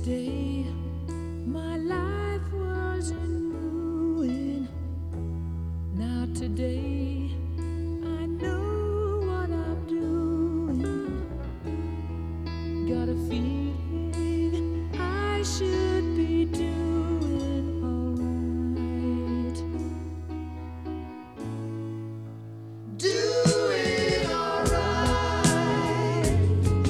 Yesterday, my life was in ruin. Now today, I know what I'm doing. Got a feeling I should be doing alright. Doing alright.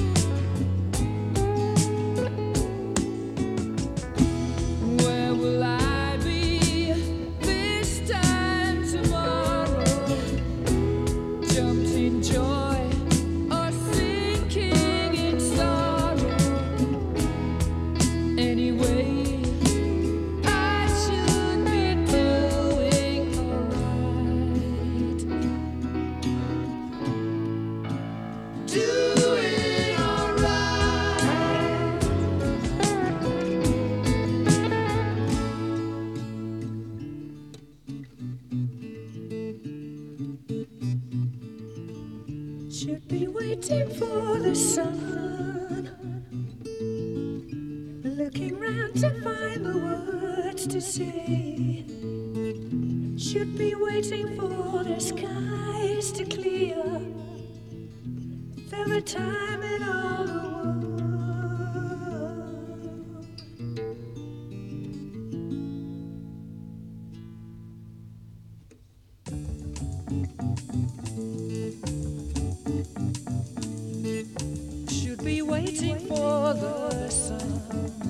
Where will I be this time tomorrow? Jumped in joy or sinking in sorrow. Anyway, I should be doing alright. Doing alright. Should be waiting for the sun, looking round to find the words to say. Should be waiting for the skies to clear. There were time in all the world. Should be waiting for the sun.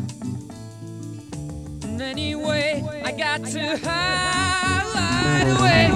And anyway, I got to hide away.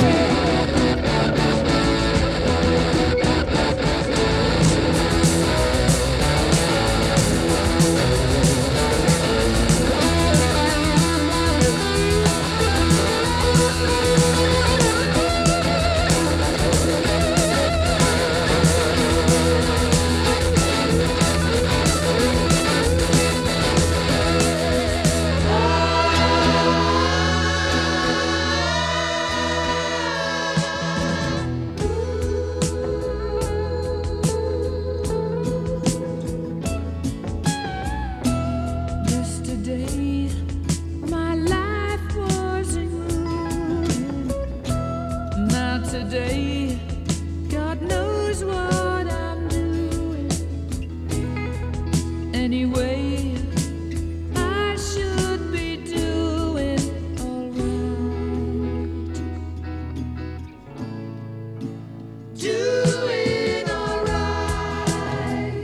Yesterday, my life was in ruin. Now today, God knows what I'm doing. Anyway, I should be doing alright. Doing alright.